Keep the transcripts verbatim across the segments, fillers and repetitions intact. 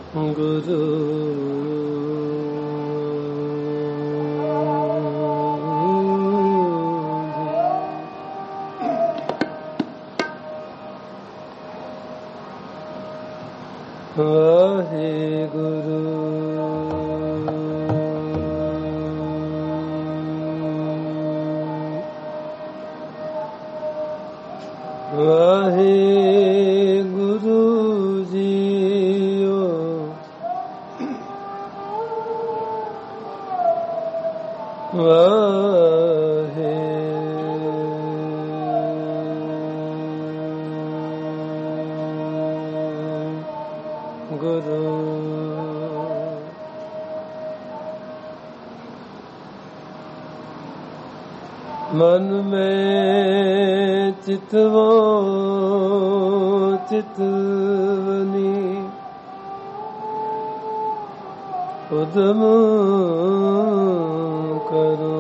ਗੁਰੂ ਵਾਹਿਗੁਰੂ ਵਾਹਿਗੁਰੂ ਜੀਓ ਵਾਹਿਗੁਰੂ ਮਨ ਮੈਂ ਚਿਤਵੋ ਚਿਤਵਨੀ ਉਦਮ ਕਰੋ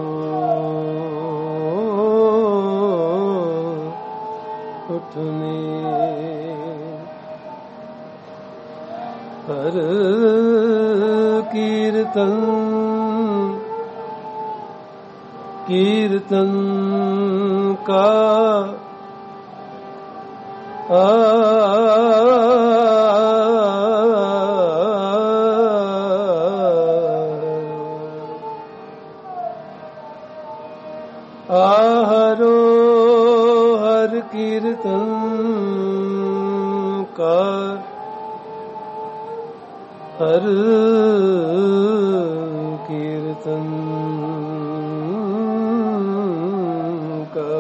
ਉਠਨੀ ਹਰ ਕੀਰਤਨ ਕੀਰਤਨ ਕਾ ਆ ਆਹਰੋ ਹਰ ਕੀਰਤਨ ਕਾ ਹਰ ਕੀਰਤਨ ਕਾ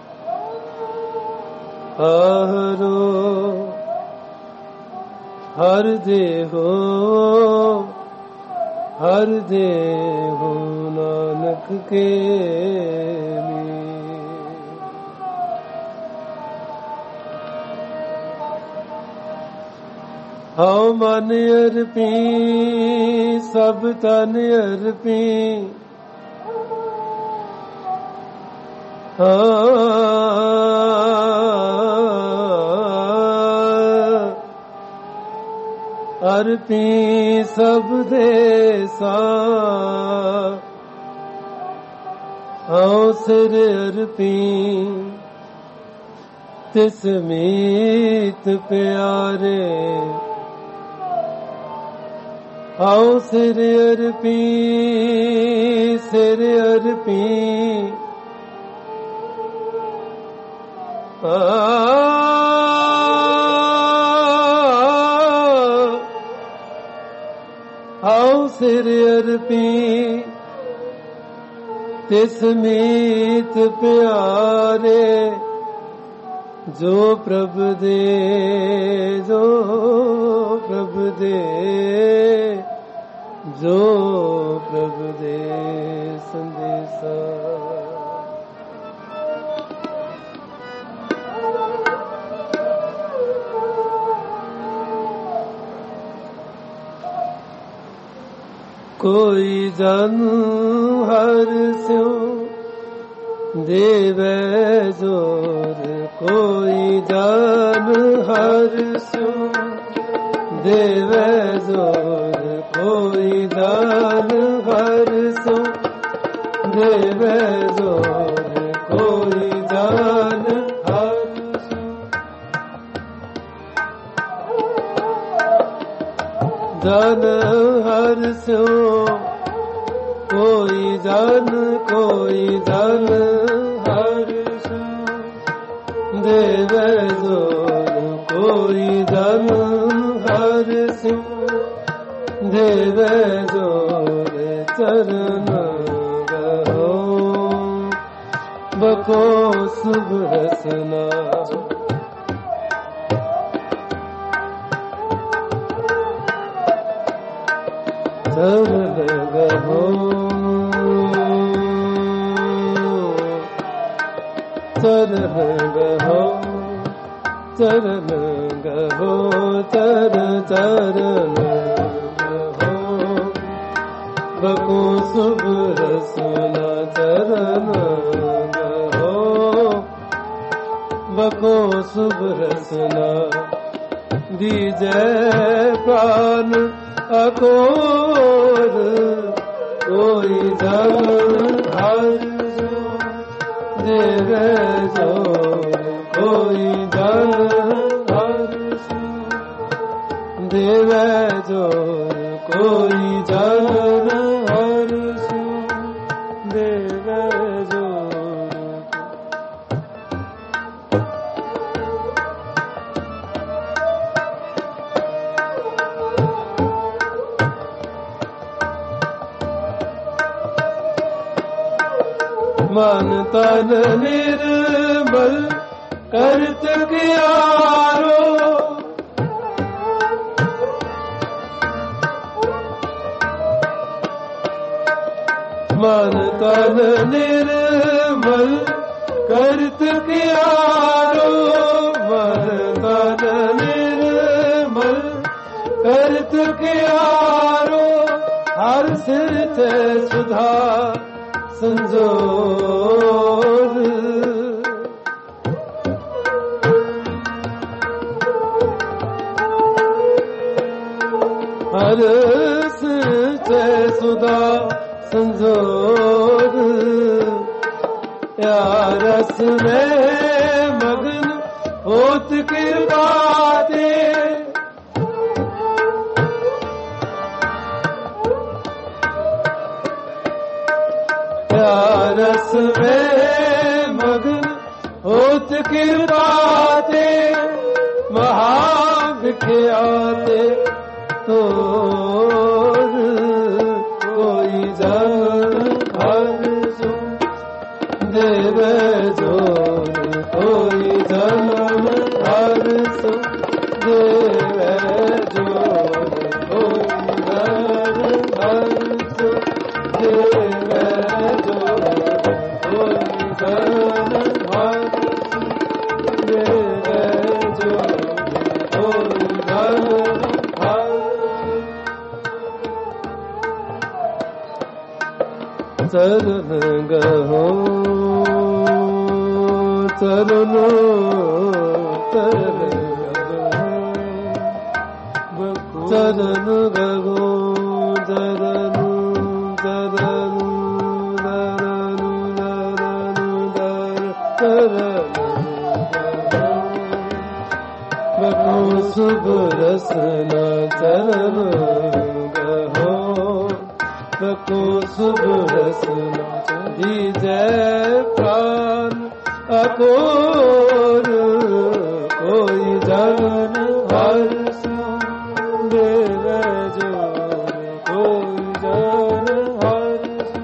ਆਹਰੋ ਹਰ ਦੇਹੋ ਹਰ ਦੇਹੋ ਨਾਨਕ ਕੇ ਹਉ ਮਨ ਅਰਪੀ ਸਭ ਤਨ ਅਰਪੀ ਅਰਪੀ ਸਭ ਦੇਸਾ ਹਉ ਸਿਰ ਅਰਪੀ ਤਿਸ ਮੀਤ ਪਿਆਰੇ ਹਉ ਸਿਰ ਅਰਪੀ ਸਿਰ ਅਰਪੀ ਹਉ ਸਿਰ ਅਰਪੀ ਤਿਸ ਮੀਤ ਪਿਆਰੇ ਜੋ ਪ੍ਰਭ ਦੇ ਜੋ ਪ੍ਰਭ ਦੇ ਜੋ ਪ੍ਰਭ ਦੇ ਸੰਦੇਸਾ ਕੋਈ ਜਨ ਹਰ ਸਿਉ ਦੇਵੈ ਜੋਰ ਕੋਈ ਜਨ ਹਰ ਸਿਉ ਦੇਵੈ ਜੋਰ ਕੋਈ ਜਨ ਹਰ ਸਿਉ ਦੇਵੈ ਜੋਰ ਕੋਈ ਜਨ ਹਰ ਸਿਉ ਜਨ ਹਰ ਸਿਉ ਕੋਈ ਜਨ ਕੋਈ ਜਨ ਹਰ ਸਿਉ ਦੇਵੈ ਜੋਰ ਕੋਈ ਜਨ ਹਰ ਸਿਉ ਦੇਵੈ ਜੋਰ ਚਰਨ ਗਹੋ ਬਕੋ ਸੁਭ ਰਸਨਾ ਚਰਨ ਗਹੋ ਚਰਨ ਗਹੋ ਚਰਨ ਗਹੋ ਚਰ ਚਰਨ ਗਹੋ ਬਕੋ ਸੁਭ ਰਸਨਾ ਚਰਨ ਗਹੋ ਬਕੋ ਸੁਭ ਰਸਨਾ दीजे प्राण अकोर कोई जन हर देवे जोर कोई जन हर देवे जोर कोई जन हर देवे जोर मन तन निर्मल करत कियारो मन तन निर्मल करत कियारो मन तन निर्मल करत कियारो हर सिर ते सुधा संजोर हर से सुधा संजोर या रस में मगन होत कृपा दे रस में मगन होत कृपा दे महाविख्याते तो कोई जन हर सो देवे जोर कोई जन हर सो देवे जोर कोई जन हर सो देवे चरण गहो चरणो चरण चरण गहो चरण चरण बको शुभ रसना चरण गहो बको शुभ रसना दीजे प्राण अकोर कोई जन हर देवे जोर कोई जन हर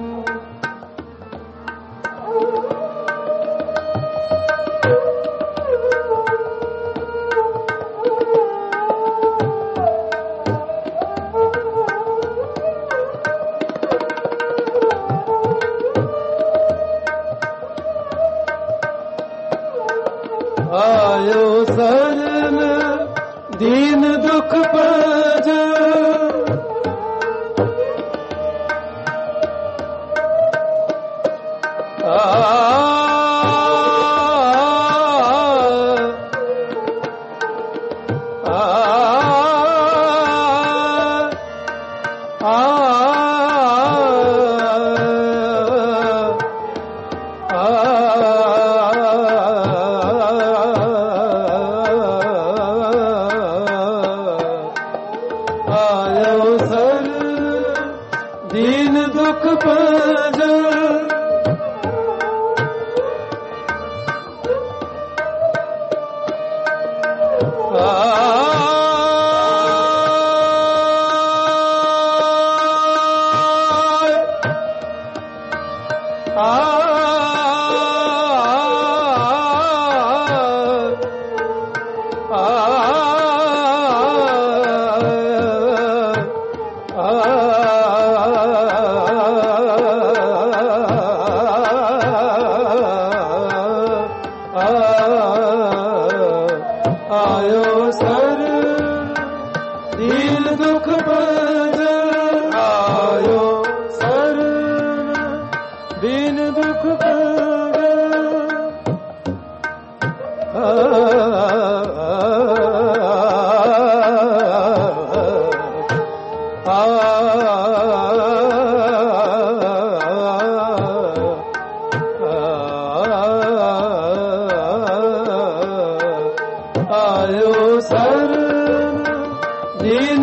आयो शरण दीन दुख पज आ दीन दुख पज आयो सर दीन दुख पज आयो सर दीन दुख पज आ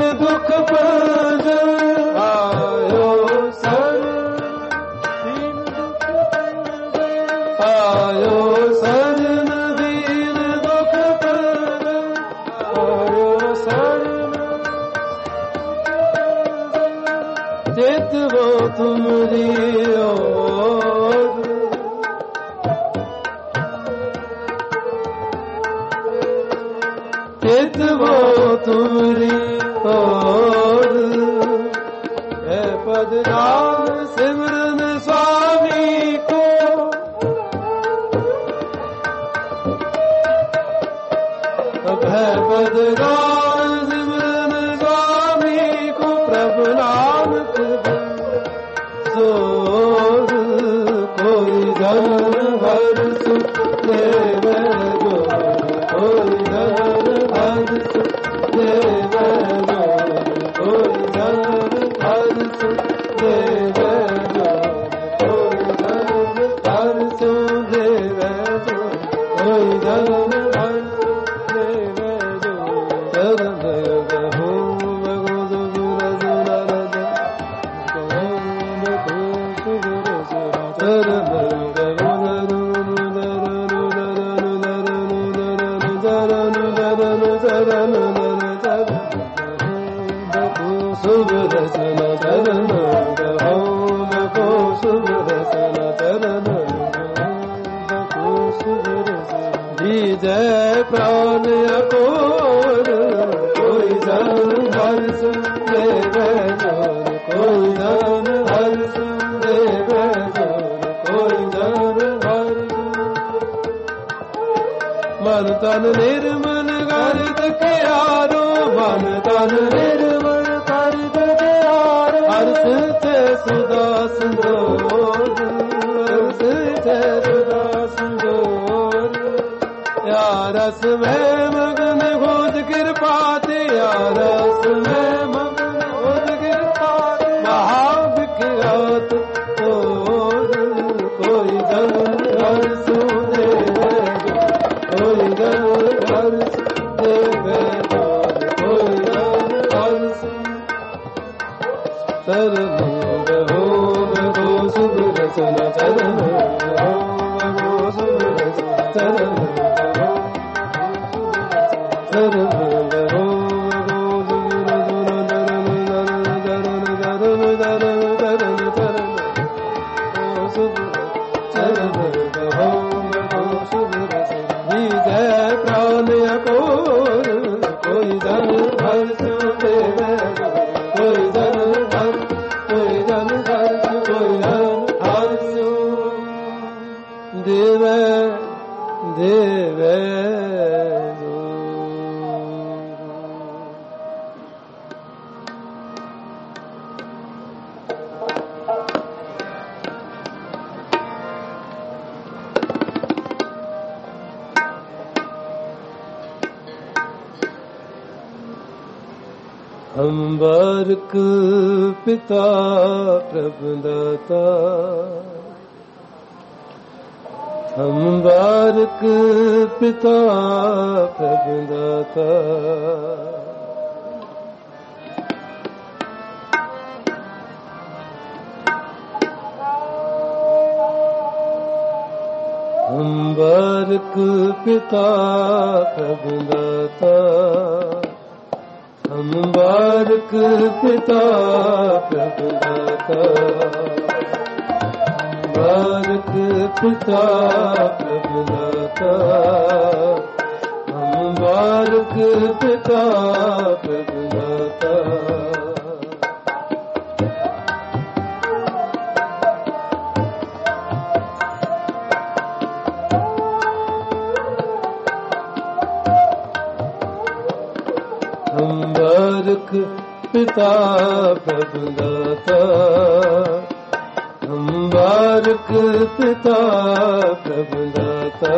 दुख पंज आयो सर दीन दुख पंज आयो सजन दीन दुख पंज आयो सजन चित वो तुमरी ओर चित वो तुमरी ओर है पद नाम सिमरन स्वामी को अब है पद नाम सिमरन स्वामी को प्रभु नानक सोर कोई धन हर सुख देव जो कोई धन हर सुख देव जो कोई धन हर सुख देव जो कोई धन हर सुख देव जो कोई धन हर सुख देव जो चरण हो भगवद गुरु नारद शुभ रचना चरण ओम को शुभ रचना चरण को शुभ रचना जय प्राण अकोर कोई जन हर सुन देव जोर कोई जन हर सुन देव जोर कोई जन हर मन तन निर्मल गरित के आरो मन तन निर्मल गरित के आरो अर्थ थे सुधा संजोर अर्थ थे सुधा संजोर या रस में मगन खुद कृपाते या रस में मगन खुद कृपाते महाविख्यात कोई जन हर सुदेव कोई जन हर सुदेव कोई जन हर चरण हो गो शुभ रचना चरण हो गो शुभ रचना चरण चरण हो गो शुभ चरण हो गो शुभ रचना जय प्राण अकोर कोई जन हर सुदेव कोई जन हर कोई जन हर कोई जन हर देव देव हम बारक पिता प्रभु दाता हम बारक पिता प्रभु दाता हम बारक पिता प्रभु दाता हम बारक पिता प्रभु दाता बारक पिता प्रभु दाता हम बारक पिता प्रभु दाता हम बारक पिता प्रभु दाता हम बारक पिता प्रभु दाता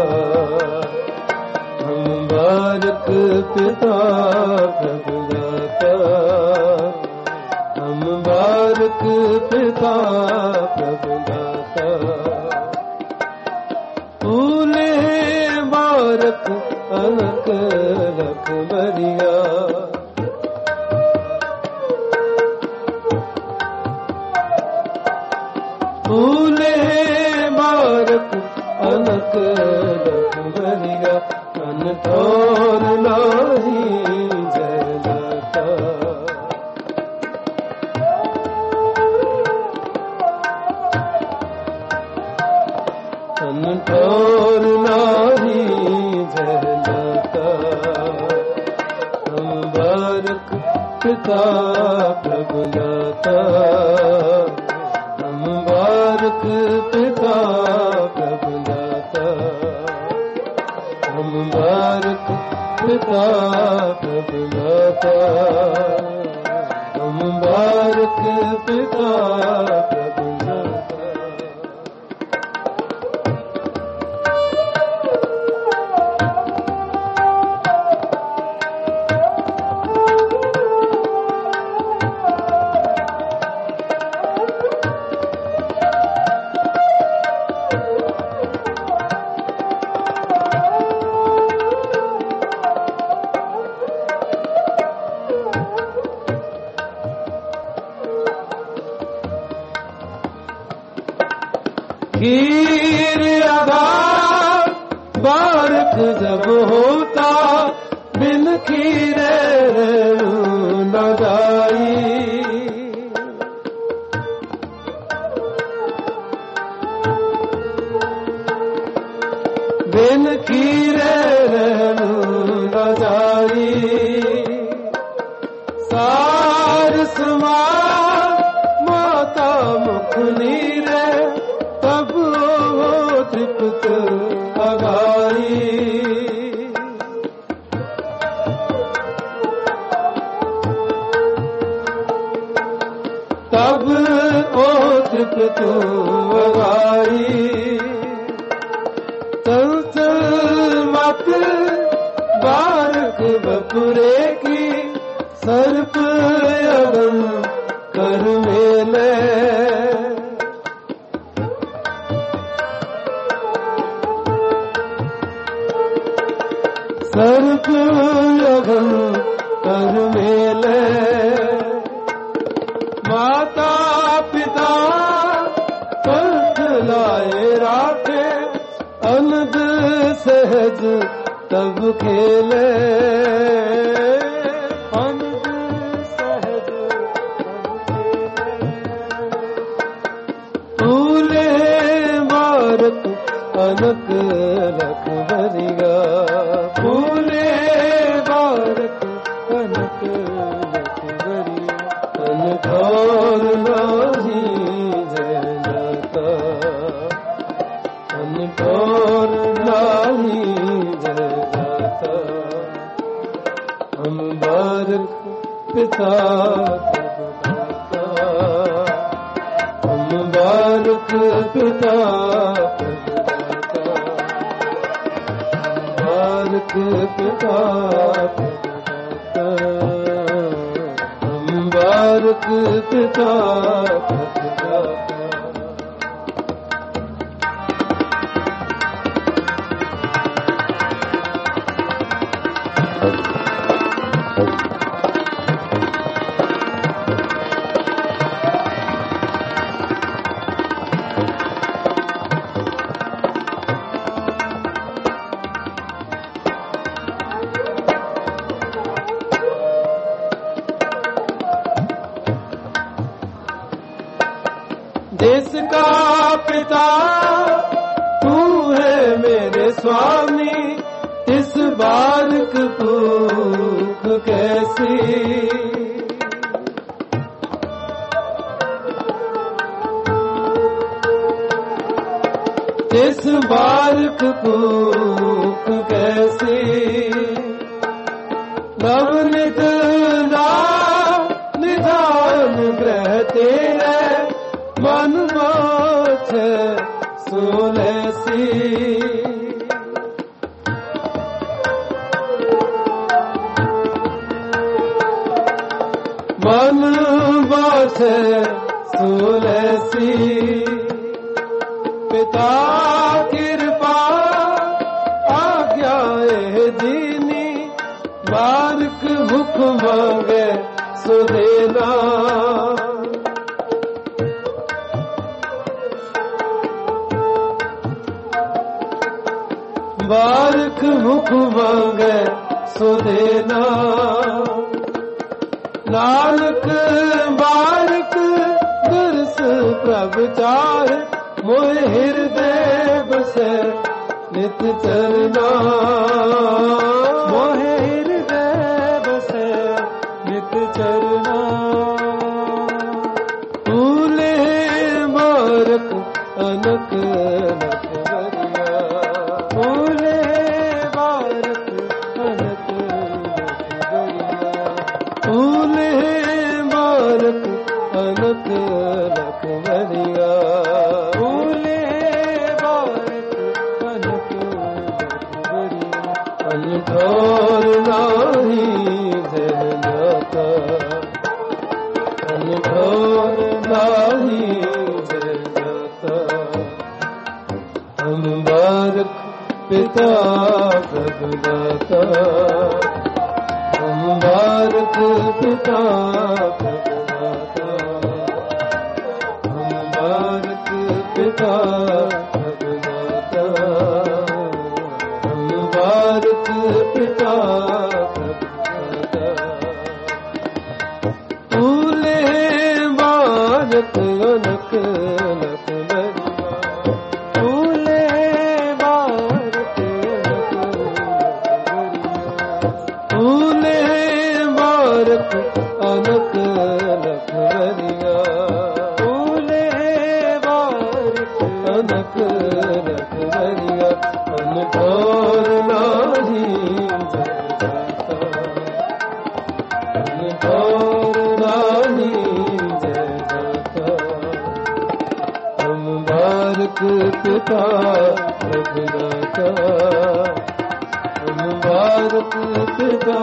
हम बारक पिता प्रभु दाता हम बारक पिता प्रभु दाता फूले बारक अनक रख बरिया बारक पिता प्रभु दाता, हम बारक पिता प्रभु दाता, हम बारक पिता प्रभु दाता, हम बारक पिता प्रभु दाता। खीर आधार बारक जब होता, बिन खीरे न जाई, बिन खीरे न जाई। सार समान माता मुख नीरे, तब वो तृप्त अगाई। तब ओ तृप्त अगाई। चंचल मत बारक बपुरे की, सर्प अगम कर मेले। सर्प अगम कर मेले। माता पिता पंथ लाए राखे, अनद सहज तब खेले। अनद सहज फूले बारक अनक रख बरिया, फूले बारक अनक रख बरिया। अनघोर नाही जय दाता, अनघोर नाही जय दाता, हम बारक पिता दाता, हम बारक पिता बारक पिता, हम बारक पिता। देश का पिता तू है मेरे स्वामी, इस बारक भूख कैसी। इस बारक भूख कैसी। नवनित निधान ग्रह तेरे, मन मोछ सुलसी। मन मोछ सुलसी। पिता कृपा आज्ञा दीनी, बारक मुख मांगे सुदेना। बारक मुख मांगे सुदेना। नानक बारक दर्श प्रभ चाहे, मोह हृदय बसे नित चरना। मोह हृदय बसे फूले बारक अनक लख भरिया फूले बारक अनक लख भरिया अन ठोर नाही जय जाता अन ठोर नाही जय जाता हम बारक पिता प्रभुदाता हम बारक पिता प्रभुदाता हम बारक पिता प्रभुदाता हम बारक पिता प्रभुदाता फूले बारक अनक लख भरिया फूले बारक फूले बारक अनक लख भरिया फूले बारक अनक लख भरिया अन ठोर नाही जय जाता अन ठोर नाही जय जाता हम बारक पिता प्रभुदाता हम बारक पिता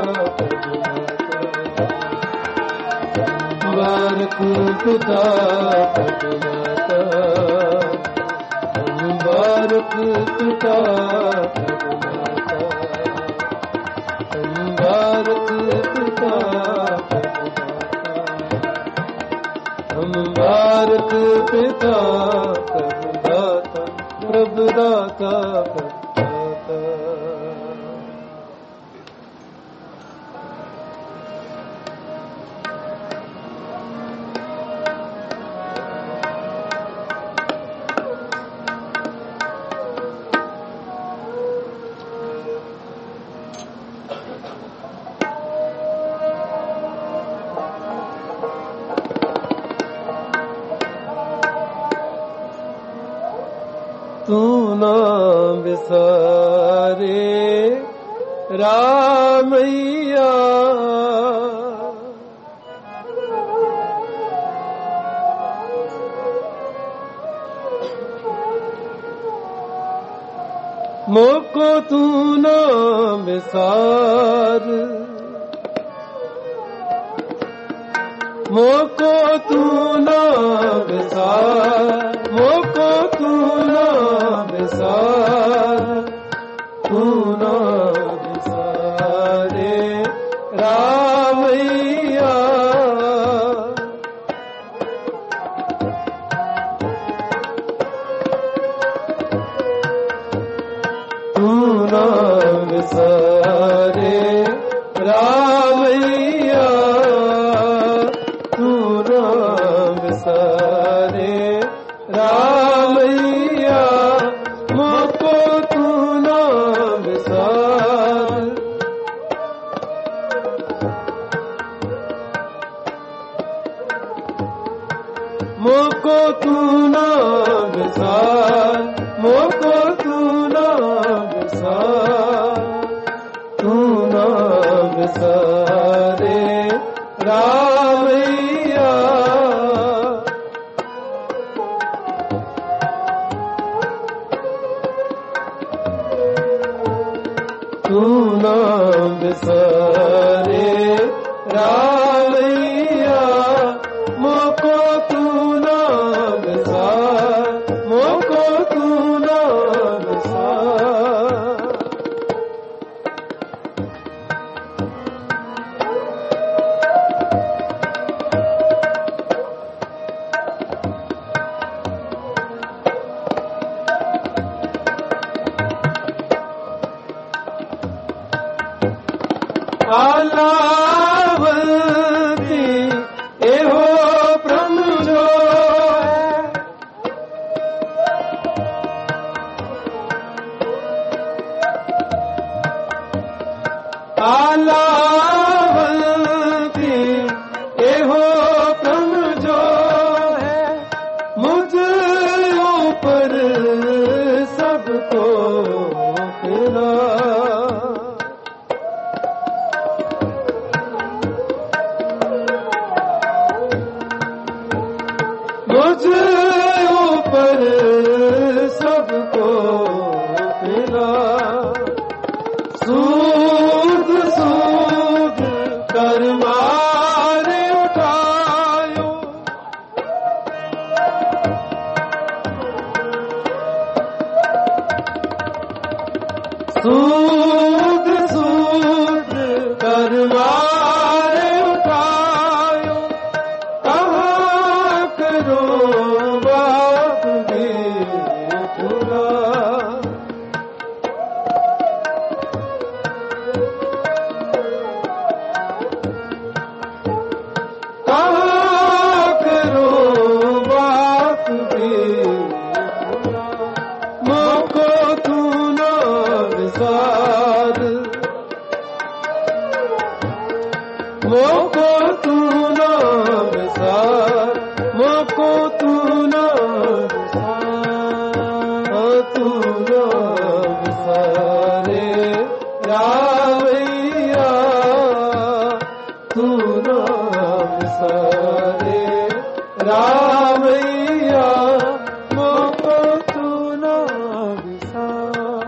बारक पिता प्रभुदाता हम बारक पिता प्रभुदाता हम बारक पिता प्रभुदाता हम बारक पिता प्रभुदाता प्रभुदाता प्रभुदाता तू ना बिसारे रामैया मोको तू ना बिसार मोको तू ना बिसार मोको तू ना बिसार तू ना बिसारे रामैया तू ना बिसारे रामैया तू ना बिसारे रामैया मोको तू ना बिसार मोको तू ना बिसार मोको तू ना बिसार तू ना बिसारे रामैया तू ना बिसारे रामैया मोको तू ना बिसार मोको तू ना बिसार आलावल मुझ ऊपर सबको मिला सूद सूद कर मारे उठायो सूद सूद कर मारे उठायो कहाँ करो बाप भी पूरा कहाँ करो बाप भी पूरा मोको तू ना विसार मोको तू ना विसार मोको तू ना विसार तू ना विसारे रावैया तू ना विसारे रावैया मोको तू ना विसार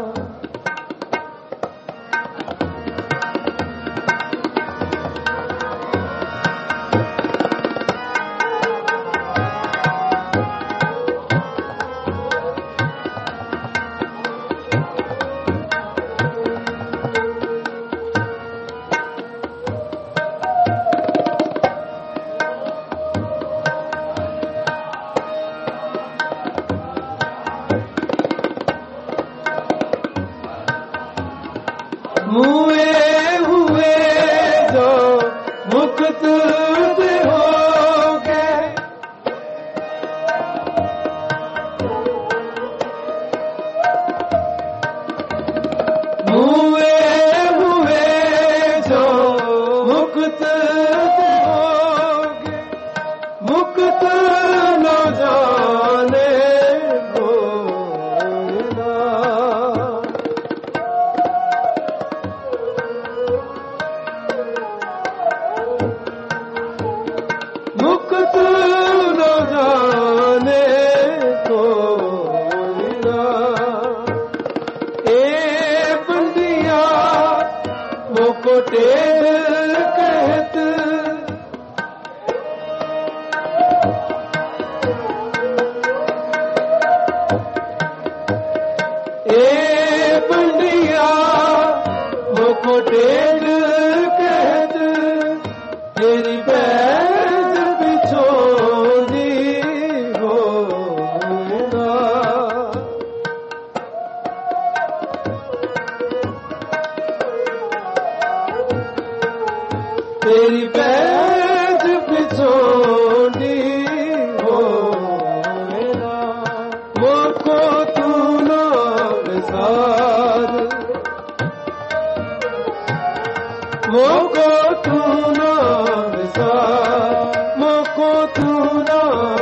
मुए हुए जो मुक्त हो गए मुए हुए जो मुक्त हो गए मुक्त न जाने भोला मुक्त न जाने को मिला ए बंदिया मोको टेढ़ कहत ए बंदिया मोको टेढ़ कहत तेरी पैर बिछोड़ी हो ना तेरी पैर बिछोड़ी हो ना मोको तू ना विसार मोको तू ना विसार मोको तू ना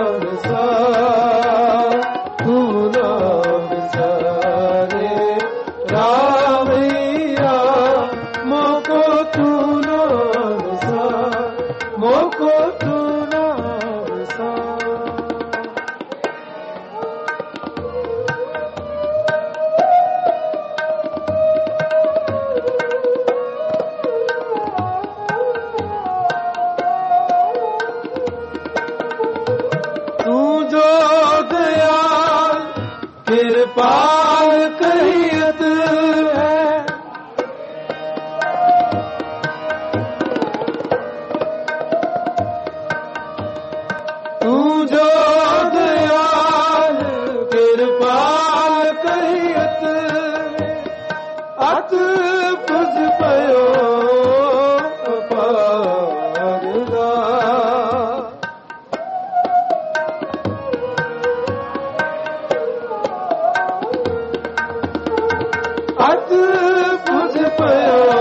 विसार तू ना विसारे रावैया मोको तू ना विसार मोको तू ना विसार तू जो दयाल कृपाल कहियत है तू जो दयाल कृपाल कहियत अत पुज पयो पारदा अत पुज पयो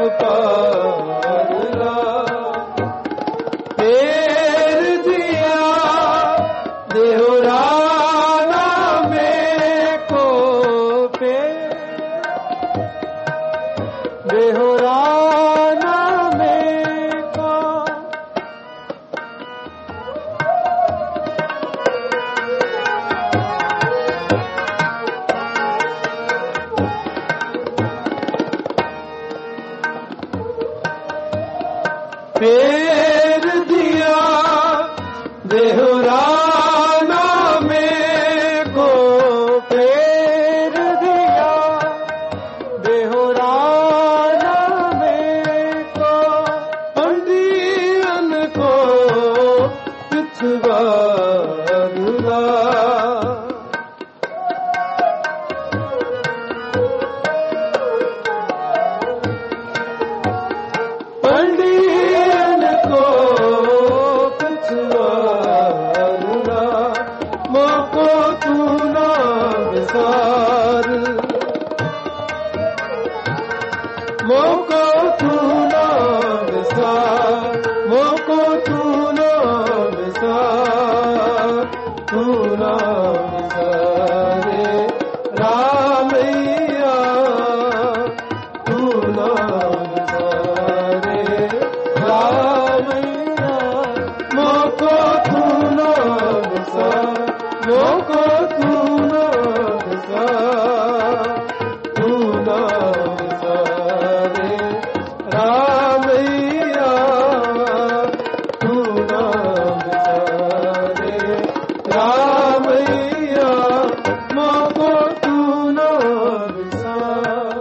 पारदा तेर जिया फेर दिया देहुराना में को फेर दिया देहुराना में को पंडियन को पिछवा मोको तू ना विसार मोको तू ना विसार तू ना विसारे रामैया तू ना विसारे रामैया मोको तू ना विसार मोको तू ना विसार तू ना रामैया तू ना विसारे रामैया मोको तू ना विसार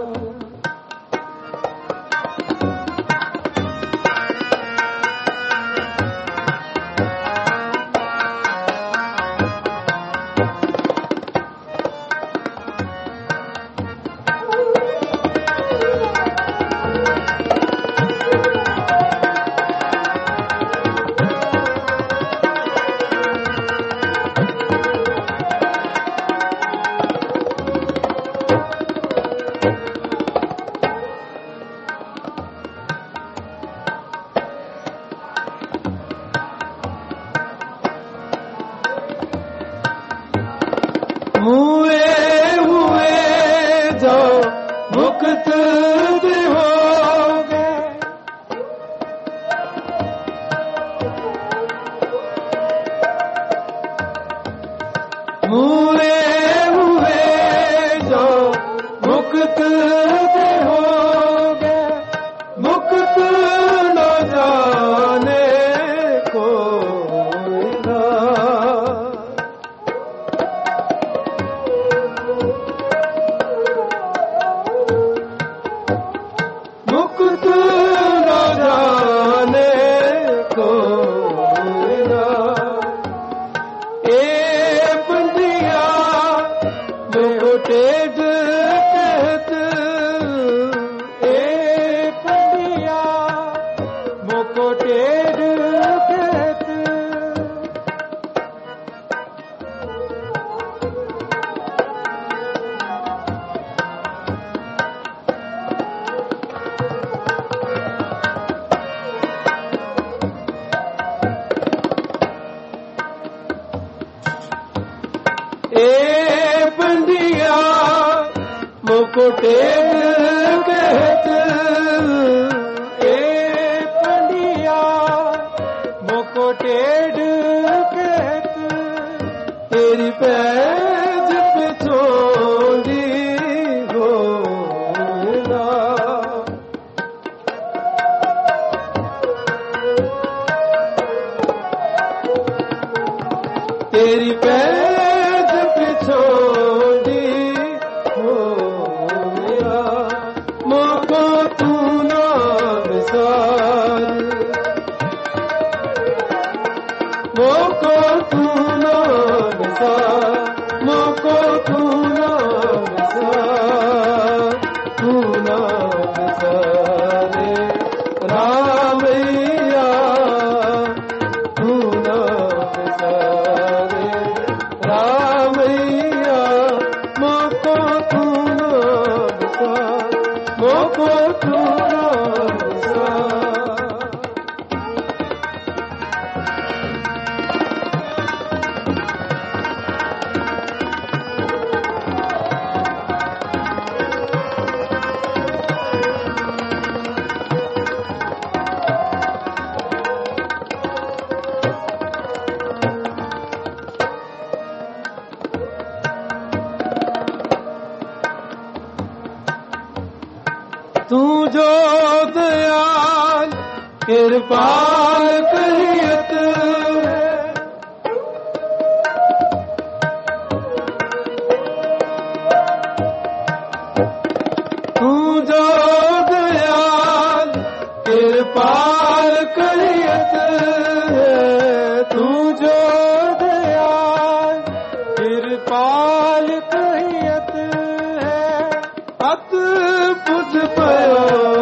हुए हुए जो मुक्त हो गए हुए हुए जो मुक्त हो गए मुक्त न जाने को मुक्त न जाने को ए बंदिया मोको टेढ़ कहत ए बंदिया मोको टेढ़ कहत ए बंदिया मोको टेढ़ कहत ए बंदिया मोको टेढ़ कहत तेरी पैज पे छोड़ी हो तेरी पैज छोड़ी हो गया मोको तू ना विसार मोको तू ना विसार मोको तू ना विसार तू ना विसारे रामैया तू ना विसारे रामैया मोको तू ना विसार मोको तू ना विसार ਕਿਰਪਾਲ ਕਰੀਅਤ ਤੂੰ ਜੋ ਦਇਆਲ ਕਿਰਪਾਲ ਕਰੀਅਤ ਤੂੰ ਜੋ ਦਇਆਲ ਕਿਰਪਾਲ ਕਰੀਅਤ ਹੈ ਅਤ ਪੁੱਜ ਪਇਓ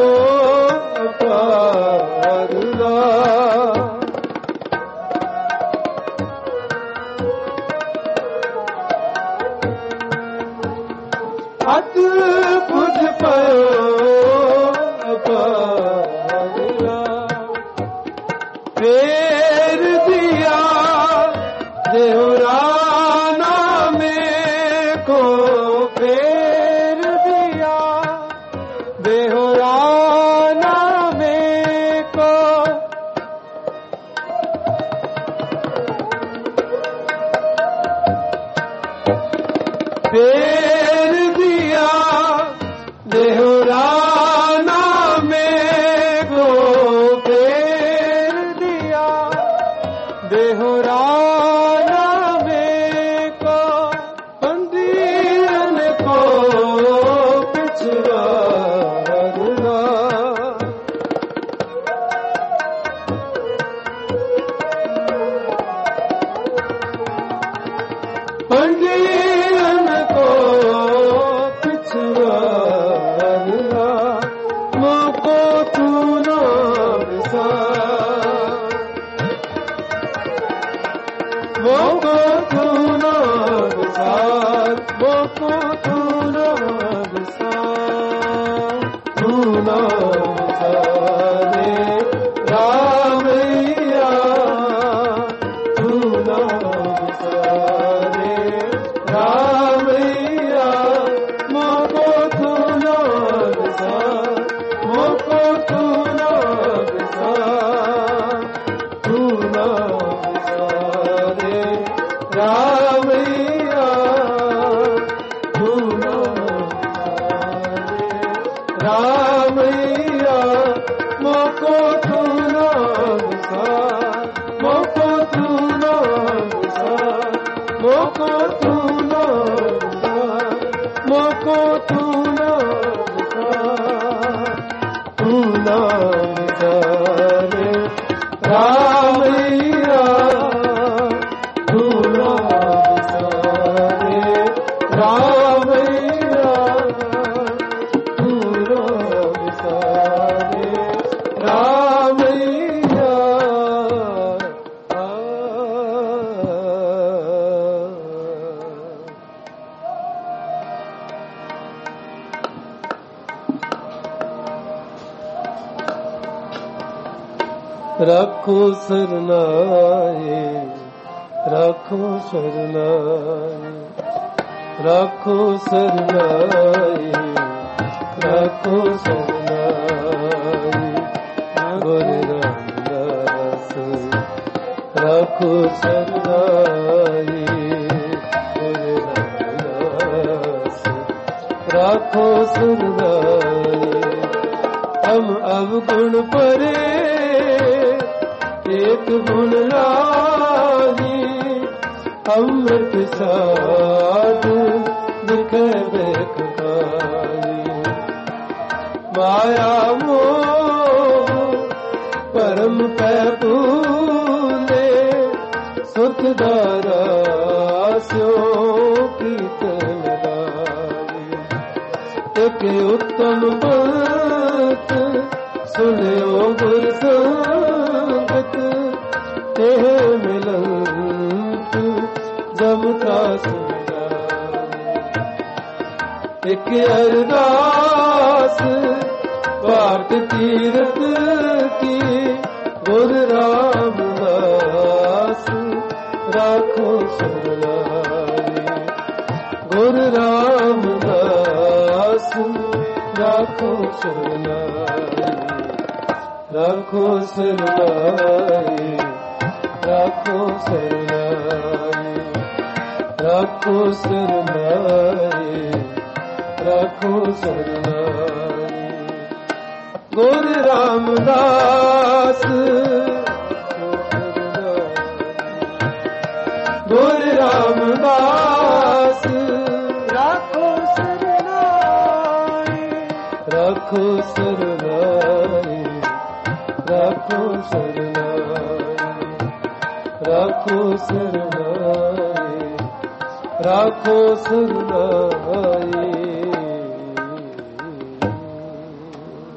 ਰੱਖੋ ਸਰਨਾਏ ਰੱਖੋ ਸਰਨਾਏ ਰੱਖੋ ਸਰਨਾਏ ਰੱਖੋ ਸਰਨਾਏ ਗੁਰੂ ਰਾਮਦਾਸ ਰੱਖੋ ਸਰਨਾਏ ਗੁਰੂ ਰਾਮਦਾਸ ਰੱਖੋ ਸਰਨਾਏ ਹਮ ਅਵਗੁਣ ਪਰੇ एक गुण राही अमृत साध दिखे बेख खाई माया मोह परम पै भूले सुख दारा स्यो कीर्तन लाई एक उत्तम भक्त सुनियो गुर संगत ते मिलंत जमता सुंदर एक अरदास पाठ तीरथ की गुर रामदास राखो सुनाई गुर रामदास राखो सुनाई राखो सुनाई राखो सुनाई राखो सुनाई राखो सुनाई ਗੁਰ ਰਾਮਦਾਸ ਗੁਰ ਰਾਮਦਾਸ ਰਾਖੋ ਸਰਨਾਈ ਰਾਖੋ ਸਰਨਾਈ ਰਾਖੋ ਸਰਨਾਈ ਰਾਖੋ ਸਰਨਾਈ ਰਾਖੋ ਸਰਨਾਈ